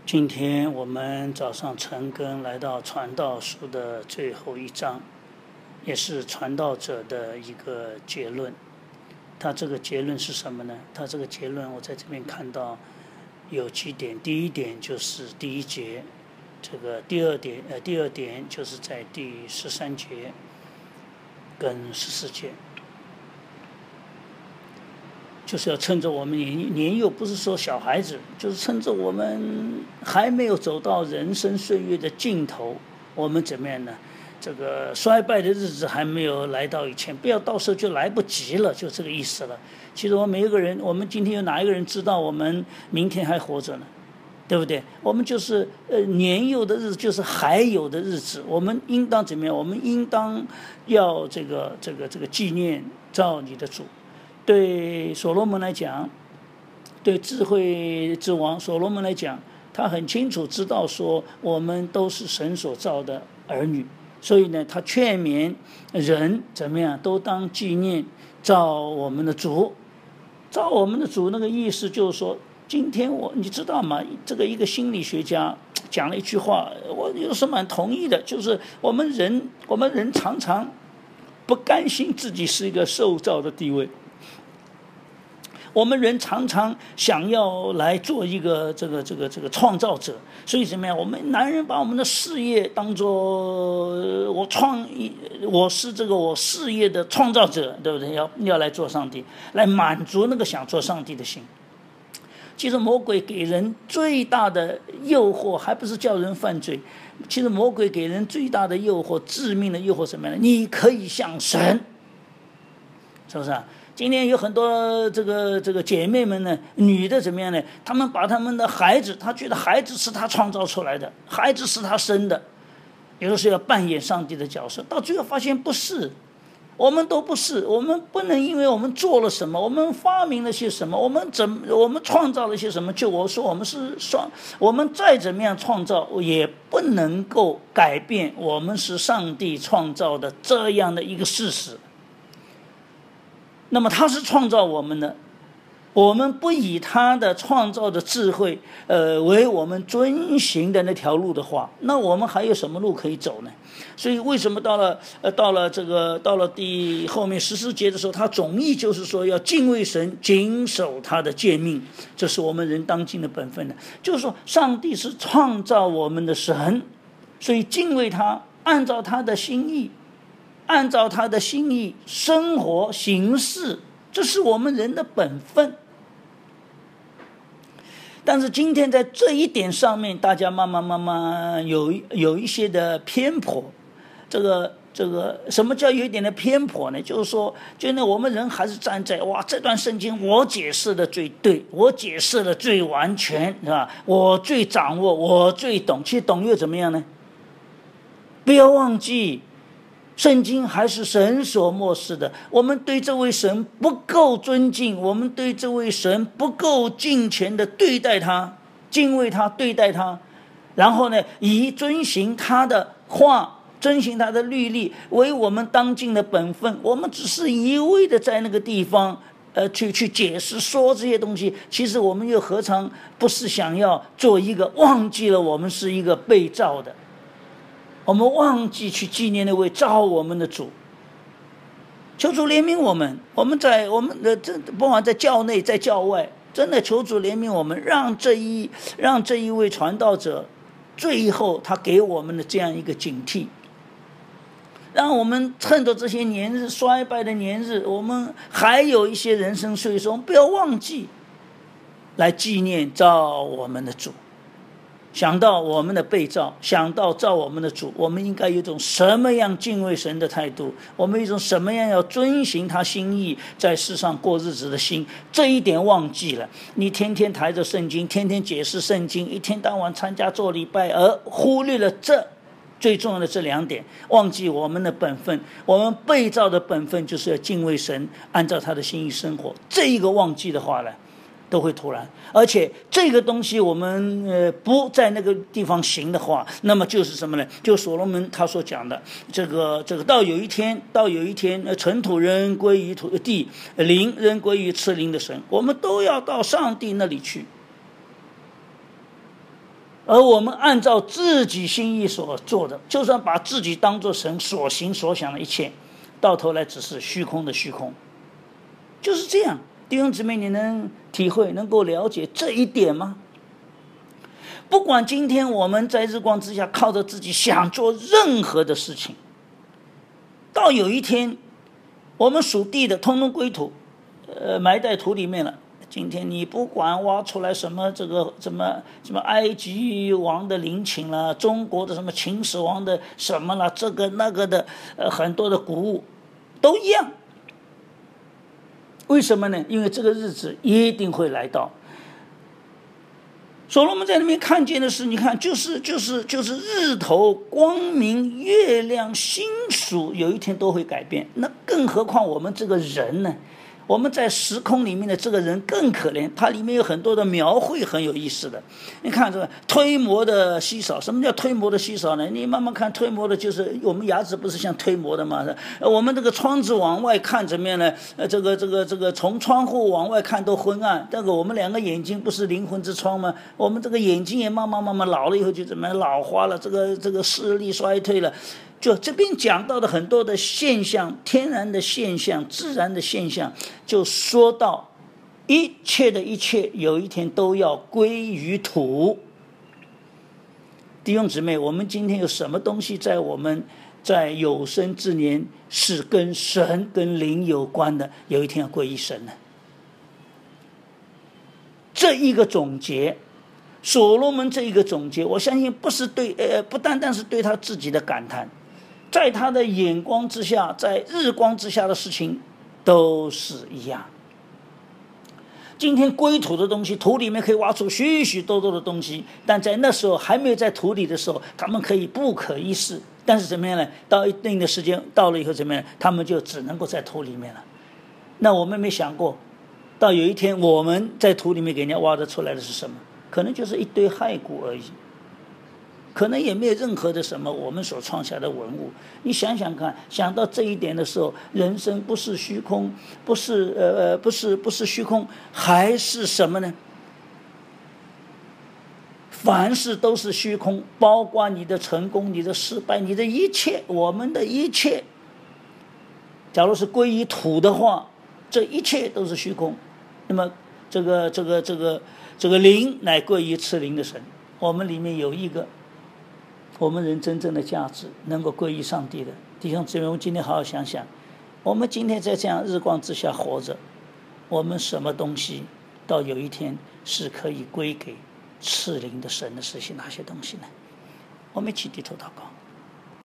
今天我们早上晨更来到传道书的最后一章，也是传道者的一个结论。他这个结论是什么呢？他这个结论我在这边看到有几点。第一点就是第一节，这个第二点就是在第13节跟14节。就是要趁着我们年幼，不是说小孩子，就是趁着我们还没有走到人生岁月的尽头，我们怎么样呢？这个衰败的日子还没有来到以前，不要到时候就来不及了，就这个意思了。其实我们每一个人，我们今天有哪一个人知道我们明天还活着呢？对不对？我们就是年幼的日子，就是还有的日子，我们应当怎么样？我们应当要这个纪念造你的主。对所罗门来讲，对智慧之王所罗门来讲，他很清楚知道说我们都是神所造的儿女，所以呢，他劝勉人怎么样都当纪念造我们的主。造我们的主那个意思就是说，今天你知道吗？这个一个心理学家讲了一句话，我有时蛮同意的，就是我们人常常不甘心自己是一个受造的地位。我们人常常想要来做一个这个创造者，所以怎么样？我们男人把我们的事业当作我是我事业的创造者，对不对？要来做上帝，来满足那个想做上帝的心。其实魔鬼给人最大的诱惑，还不是叫人犯罪。其实魔鬼给人最大的诱惑，致命的诱惑什么呢？你可以像神，是不是啊？今天有很多这个姐妹们呢，女的怎么样呢？她们把她们的孩子，她觉得孩子是她创造出来的，孩子是她生的，有的时候要扮演上帝的角色，到最后发现不是，我们都不是。我们不能因为我们做了什么，我们发明了些什么，我们创造了些什么，就我说我们再怎么样创造，也不能够改变我们是上帝创造的这样的一个事实。那么他是创造我们的，我们不以他的创造的智慧为我们遵行的那条路的话，那我们还有什么路可以走呢？所以为什么到了后面14节的时候，他总意就是说要敬畏神，谨守他的诫命，这是我们人当尽的本分的。就是说上帝是创造我们的神，所以敬畏他，按照他的心意生活行事，这是我们人的本分。但是今天在这一点上面，大家慢慢有一些的偏颇。这个什么叫有一点的偏颇呢？就是说，我们人还是站在这段圣经我解释的最对，我解释的最完全，是吧？我最掌握，我最懂。其实懂又怎么样呢？不要忘记，圣经还是神所默示的。我们对这位神不够尊敬，我们对这位神不够敬虔的对待他，敬畏他，对待他，然后呢，以遵行他的话，遵行他的律例为我们当尽的本分。我们只是一味的在那个地方去解释说这些东西，其实我们又何尝不是想要做一个忘记了我们是一个被造的，我们忘记去纪念那位造我们的主。求主怜悯我们，我们的不管在教内在教外，真的求主怜悯我们，让这一位传道者最后他给我们的这样一个警惕，让我们趁着这些年日衰败的年日，我们还有一些人生岁数，我们不要忘记来纪念造我们的主。想到我们的被造，想到造我们的主，我们应该有一种什么样敬畏神的态度，我们有一种什么样要遵行他心意在世上过日子的心。这一点忘记了，你天天抬着圣经，天天解释圣经，一天到晚参加做礼拜，而忽略了这最重要的这2点，忘记我们的本分。我们被造的本分就是要敬畏神，按照他的心意生活。这一个忘记的话呢，都会突然。而且这个东西我们不在那个地方行的话，那么就是什么呢？就所罗门他所讲的这个到有一天尘土仍归于土地，灵仍归于赐灵的神，我们都要到上帝那里去。 而我们按照自己心意所做的，就算把自己当作神所行所想的一切，到头来只是虚空的虚空，就是这样。弟兄姊妹，你能体会、能够了解这一点吗？不管今天我们在日光之下靠着自己想做任何的事情，到有一天我们属地的通通归土，埋在土里面了。今天你不管挖出来什么什么埃及王的陵寝了，中国的什么秦始皇的什么了，这个那个的很多的古物都一样。为什么呢？因为这个日子一定会来到。所罗门在那边看见的是，你看，就是日头光明，月亮星宿有一天都会改变，那更何况我们这个人呢？我们在时空里面的这个人更可怜，它里面有很多的描绘很有意思的。你看这个推磨的稀少，什么叫推磨的稀少呢？你慢慢看，推磨的就是我们牙齿不是像推磨的吗？我们这个窗子往外看怎么样呢？这个从窗户往外看都昏暗。这个我们两个眼睛不是灵魂之窗吗？我们这个眼睛也慢慢老了以后就怎么样老花了，这个视力衰退了。就这边讲到的很多的现象，天然的现象、自然的现象，就说到一切的一切有一天都要归于土。弟兄姊妹，我们今天有什么东西在我们在有生之年是跟神跟灵有关的，有一天要归于神呢？这一个总结，所罗门这一个总结，我相信不单单是对他自己的感叹，在他的眼光之下，在日光之下的事情都是一样。今天归土的东西，土里面可以挖出许许多多的东西，但在那时候还没有在土里的时候，他们可以不可一世。但是怎么样呢？到一定的时间到了以后怎么样？他们就只能够在土里面了。那我们没想过，到有一天我们在土里面给人家挖得出来的是什么？可能就是一堆骸骨而已，可能也没有任何的什么我们所创下的文物。你想想看，想到这一点的时候，人生不是虚空，不是虚空，还是什么呢？凡事都是虚空，包括你的成功、你的失败、你的一切，我们的一切。假如是归于土的话，这一切都是虚空。那么这个灵乃归于赐灵的神。我们里面有一个我们人真正的价值能够归于上帝的弟兄姊妹，我们今天好好想想，我们今天在这样日光之下活着，我们什么东西到有一天是可以归给赐灵的神的事情？哪些东西呢？我们一起低头祷告。